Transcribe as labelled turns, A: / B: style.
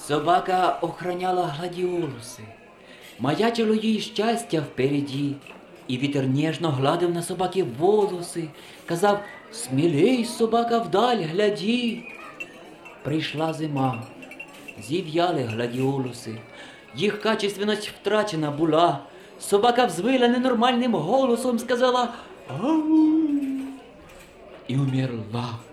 A: Собака охраняла гладіолуси. Маячило їй щастя впереді. І вітер ніжно гладив на собаки волоси. Казав: смілей, собака, вдаль гляді. Прийшла зима. Зів'яли гладіолуси. Їх качественность втрачена була. Собака взвила ненормальним голосом, сказала «Ау!» і умерла.